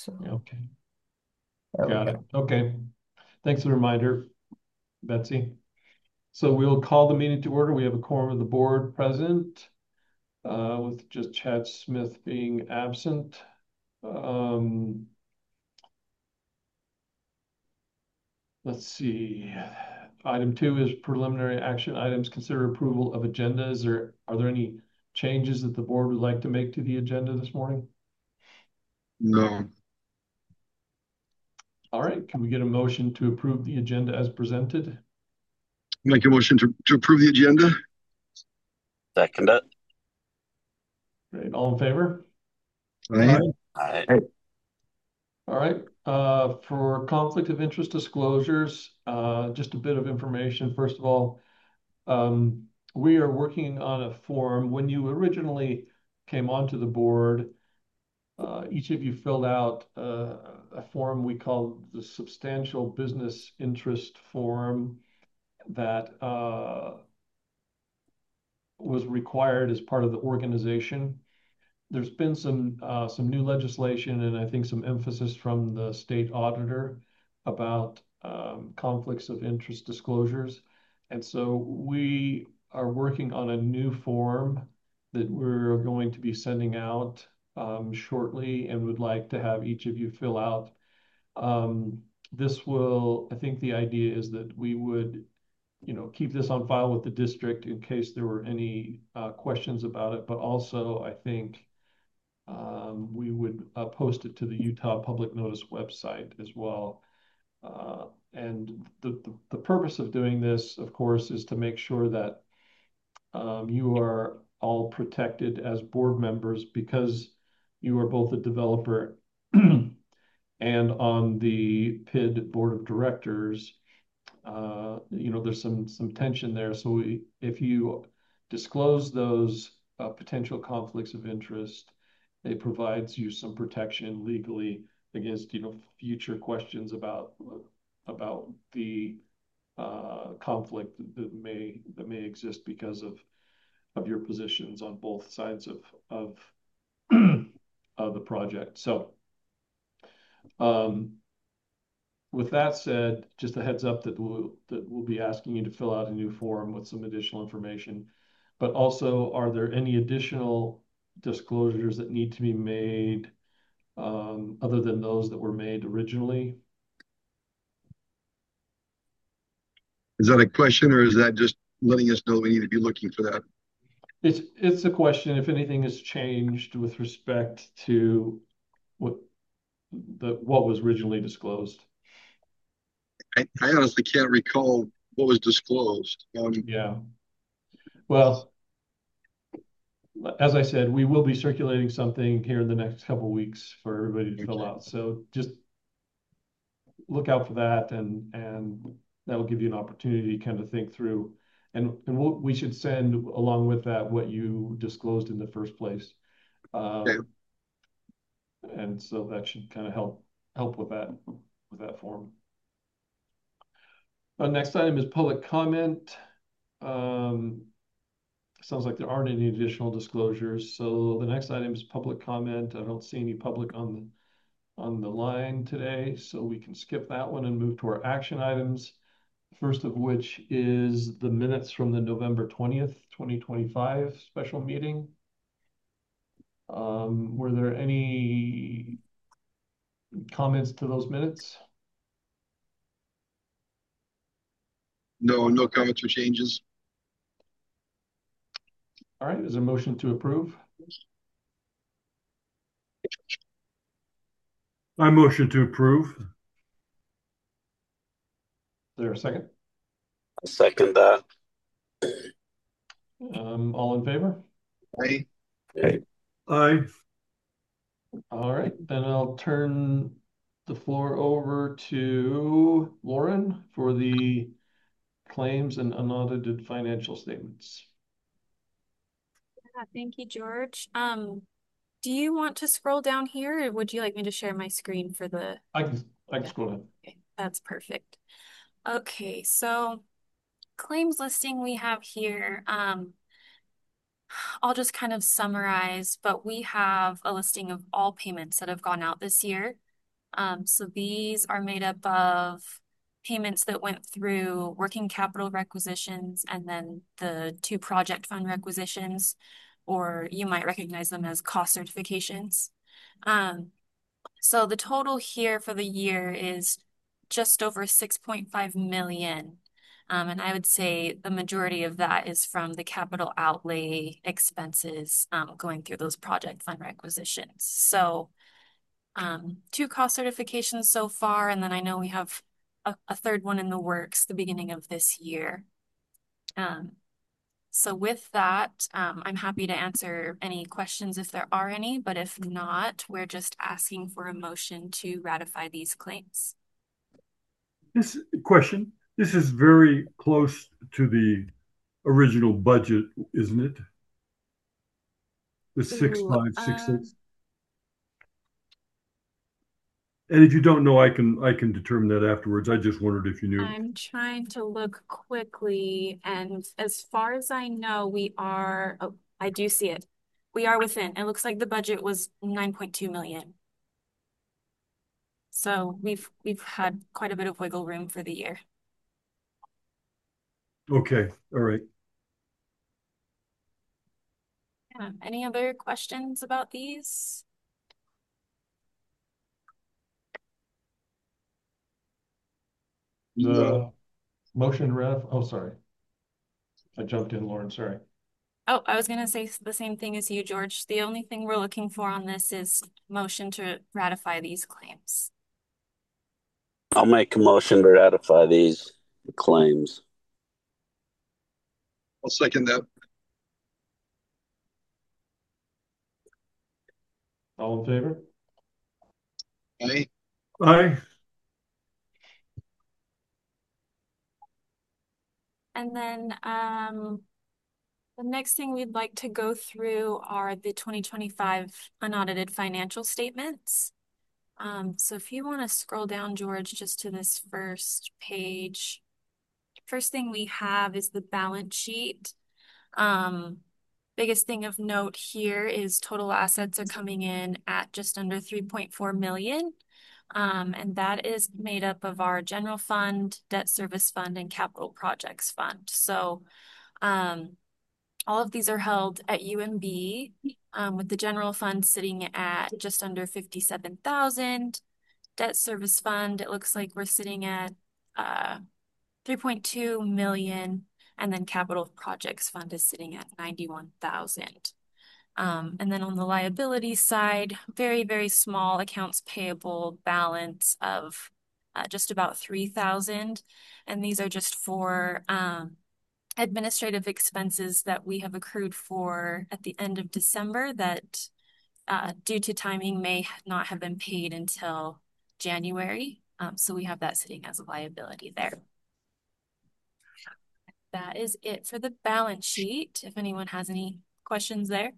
So Okay, there we got go. it. Okay, thanks for the reminder, Betsy. So we'll call the meeting to order. We have a quorum of the board present, with just Chad Smith being absent. Um, let's see. Item 2 is preliminary action items. Consider approval of agendas. Are there any changes that the board would like to make to the agenda this morning? No. All right, can we get a motion to approve the agenda as presented? Make a motion to approve the agenda. Second it. Great, all in favor? Aye. Aye. Hey, All right, for conflict of interest disclosures, just a bit of information. First of all, we are working on a form. When you originally came onto the board, each of you filled out a form we call the substantial business interest form that was required as part of the organization. There's been some new legislation and I think some emphasis from the state auditor about conflicts of interest disclosures. And so we are working on a new form that we're going to be sending out shortly and would like to have each of you fill out. This will, I think the idea is that we would, keep this on file with the district in case there were any questions about it, but also I think we would post it to the Utah Public Notice website as well. And the purpose of doing this, of course, is to make sure that you are all protected as board members because you are both a developer and on the PID board of directors. There's some tension there. So if you disclose those potential conflicts of interest, it provides you some protection legally against, future questions about the conflict that may exist because of your positions on both sides of of the project. So, um, with that said, just a heads up that we'll be asking you to fill out a new form with some additional information. But also, are there any additional disclosures that need to be made other than those that were made originally? Is that a question or is that just letting us know we need to be looking for that? It's a question if anything has changed with respect to what what was originally disclosed. I honestly can't recall what was disclosed. Yeah. Well, as I said, we will be circulating something here in the next couple of weeks for everybody to fill Okay. out. So just look out for that, and that'll give you an opportunity to kind of think through. And we should send along with that what you disclosed in the first place. Okay. Um, and so that should kind of help with that form. Next item is public comment. Um, Sounds like there aren't any additional disclosures. So the next item is public comment. I don't see any public on the line today, so we can skip that one and move to our action items. First of which is the minutes from the November 20th, 2025 special meeting. Were there any comments to those minutes? No, no comments or changes. All right, is there a motion to approve? I motion to approve. Is there a second? Second that. All in favor? Aye. hey, Aye. All right, then I'll turn the floor over to Lauren for the claims and unaudited financial statements. Yeah, thank you, George. Do you want to scroll down here, or would you like me to share my screen for the? I can Yeah, scroll down. okay, that's perfect. Okay, so claims listing we have here. I'll just kind of summarize, but we have a listing of all payments that have gone out this year. So these are made up of payments that went through working capital requisitions and then the two project fund requisitions, or you might recognize them as cost certifications. So the total here for the year is just over 6.5 million. And I would say the majority of that is from the capital outlay expenses going through those project fund requisitions. So two cost certifications so far, and then I know we have a third one in the works the beginning of this year. So with that, I'm happy to answer any questions if there are any, but if not, we're just asking for a motion to ratify these claims. This question, this is very close to the original budget, isn't it? The Ooh, 6566. And if you don't know, I can determine that afterwards. I just wondered if you knew. I'm trying to look quickly, and as far as I know, oh, I do see it. We are within. It looks like the budget was 9.2 million. So we've had quite a bit of wiggle room for the year. Okay, all right. Any other questions about these? The motion oh, sorry. I jumped in, Lauren, sorry. Oh, I was gonna say the same thing as you, George. The only thing we're looking for on this is motion to ratify these claims. I'll make a motion to ratify these claims. I'll second that. All in favor? Aye. Aye. And then the next thing we'd like to go through are the 2025 unaudited financial statements. So if you want to scroll down, George, just to this first page. First thing we have is the balance sheet. Biggest thing of note here is total assets are coming in at just under 3.4 million. And that is made up of our general fund, debt service fund, and capital projects fund. So all of these are held at UMB, with the general fund sitting at just under 57,000. Debt service fund, it looks like we're sitting at 3.2 million, and then capital projects fund is sitting at 91,000. And then on the liability side, very, very small accounts payable balance of just about 3,000. And these are just for administrative expenses that we have accrued for at the end of December that due to timing may not have been paid until January. So we have that sitting as a liability there. That is it for the balance sheet. If anyone has any questions there.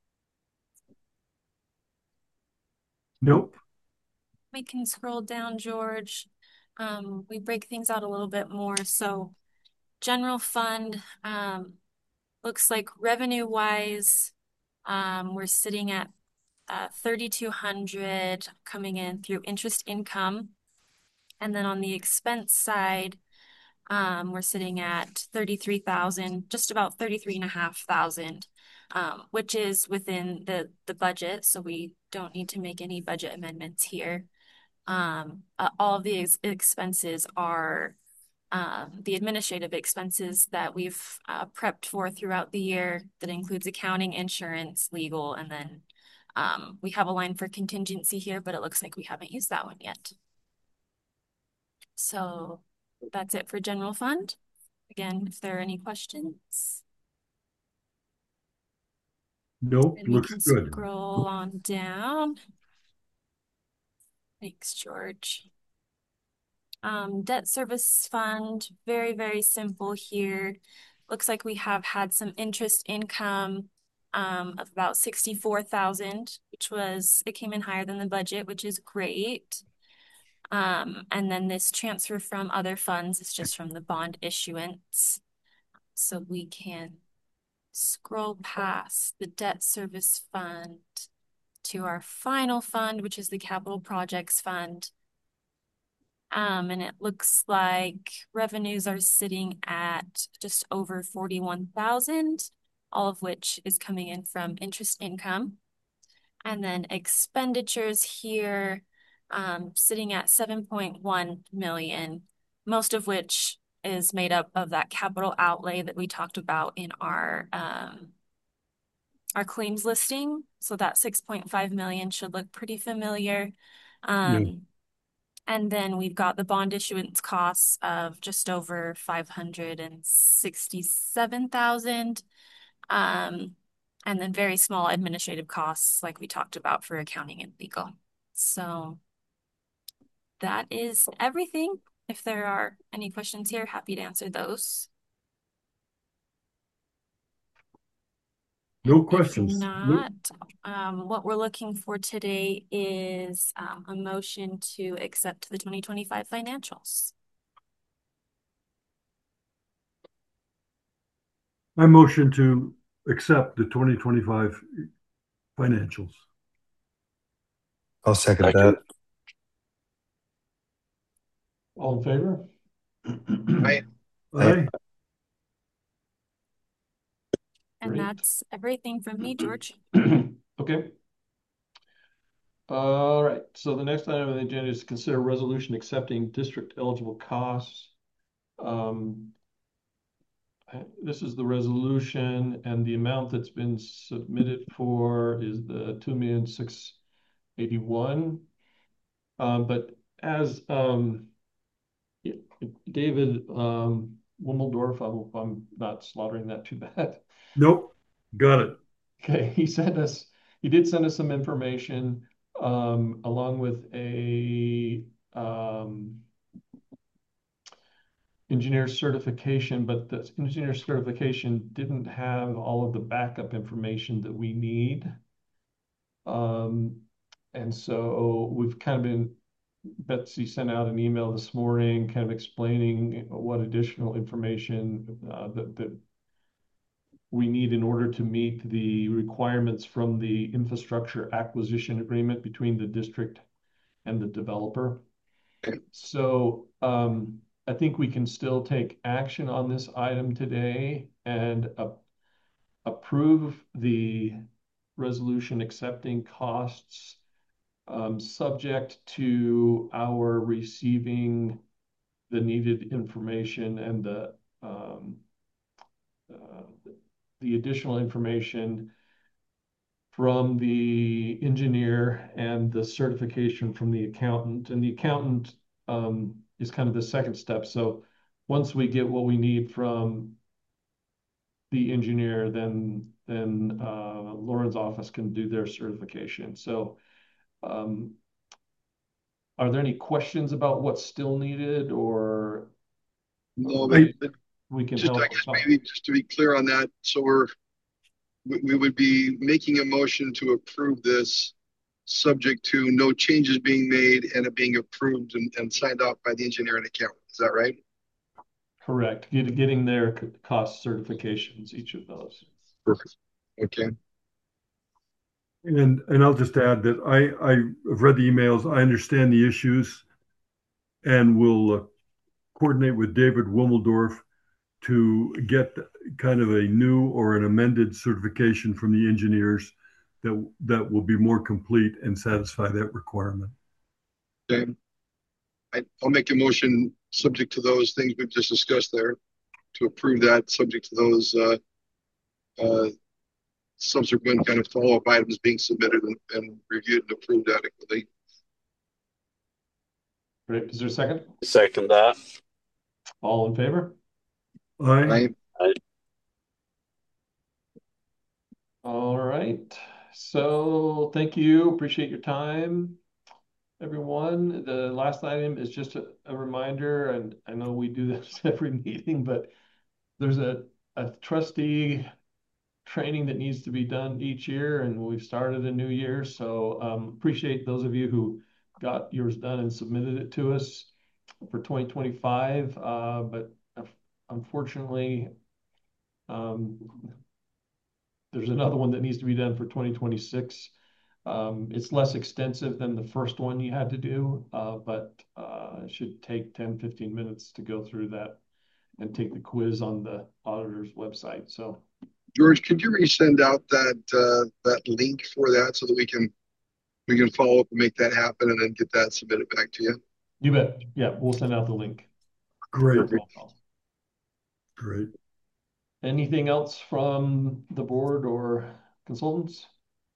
Nope. We can scroll down, George. We break things out a little bit more. So general fund, looks like revenue wise, we're sitting at 3,200 coming in through interest income. And then on the expense side, we're sitting at 33,000, just about 33,500, which is within the budget. So we don't need to make any budget amendments here. All of the expenses are the administrative expenses that we've prepped for throughout the year. That includes accounting, insurance, legal, and then we have a line for contingency here, but it looks like we haven't used that one yet. So that's it for general fund. Again, if there are any questions. Nope, And we looks can good. scroll on down. Thanks, George. Debt service fund, very, very simple here. Looks like we have had some interest income of about 64,000, it came in higher than the budget, which is great. And then this transfer from other funds is just from the bond issuance. So we can scroll past the debt service fund to our final fund, which is the Capital Projects Fund. And it looks like revenues are sitting at just over 41,000, all of which is coming in from interest income. And then expenditures here, sitting at 7.1 million, most of which is made up of that capital outlay that we talked about in our claims listing. So that 6.5 million should look pretty familiar. And then we've got the bond issuance costs of just over 567,000. And then very small administrative costs like we talked about for accounting and legal. So that is everything. If there are any questions here, happy to answer those. No If questions. not, what we're looking for today is a motion to accept the 2025 financials. I motion to accept the 2025 financials. I'll second Second. that. All in favor? Aye. Aye. And Great. that's everything from me, George. Okay. All right, so the next item on the agenda is to consider resolution accepting district eligible costs. This is the resolution, and the amount that's been submitted for is the 2,681,000. But as David Wimmeldorf, I hope I'm not slaughtering that too bad. Nope. Got it. Okay, he did send us some information along with a engineer certification, but the engineer certification didn't have all of the backup information that we need. And so we've kind of been, Betsy sent out an email this morning kind of explaining what additional information that we need in order to meet the requirements from the infrastructure acquisition agreement between the district and the developer. So I think we can still take action on this item today and approve the resolution accepting costs subject to our receiving the needed information and the additional information from the engineer and the certification from the accountant. And the accountant is kind of the second step. So once we get what we need from the engineer, then Lauren's office can do their certification. So are there any questions about what's still needed, or No, I- but we can just, help? I guess maybe just to be clear on that, so we would be making a motion to approve this subject to no changes being made and it being approved and signed off by the engineer and accountant. Is that right? Correct. Getting their cost certifications, each of those. Perfect. Okay. And I'll just add that I've read the emails. I understand the issues, and will coordinate with David Wimmeldorf to get kind of a new or an amended certification from the engineers that will be more complete and satisfy that requirement. Okay. I'll make a motion subject to those things we've just discussed there to approve that, subject to those subsequent kind of follow-up items being submitted and reviewed and approved adequately. Great. Is there a second? Second that. All in favor? Aye. All right. So thank you. Appreciate your time, everyone. The last item is just a reminder, and I know we do this every meeting, but there's a trustee training that needs to be done each year, and we've started a new year. So appreciate those of you who got yours done and submitted it to us for 2025. But unfortunately, there's another one that needs to be done for 2026. It's less extensive than the first one you had to do, but it should take 10, 15 minutes to go through that and take the quiz on the auditor's website. So, George, could you resend out that link for that so that we can follow up and make that happen and then get that submitted back to you? you bet. Yeah, we'll send out the link. Great. Great. Anything else from the board or consultants?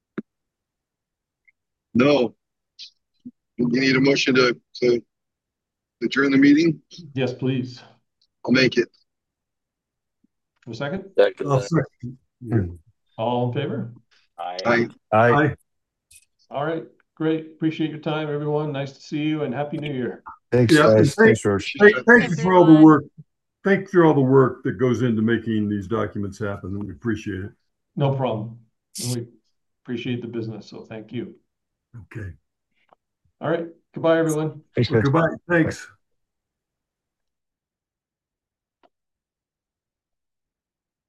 No. You need a motion to adjourn the meeting? Yes, please. I'll make it. For a second? I'll second. All in favor? Aye. Aye. All right, great. Appreciate your time, everyone. Nice to see you and Happy New Year. Thanks, Yeah, guys. Thanks, George. Thank you for all the work. Thank you for all the work that goes into making these documents happen. We appreciate it. No problem. And we appreciate the business, so thank you. Okay. All right. Goodbye, everyone. Thanks, guys. Goodbye. Thanks.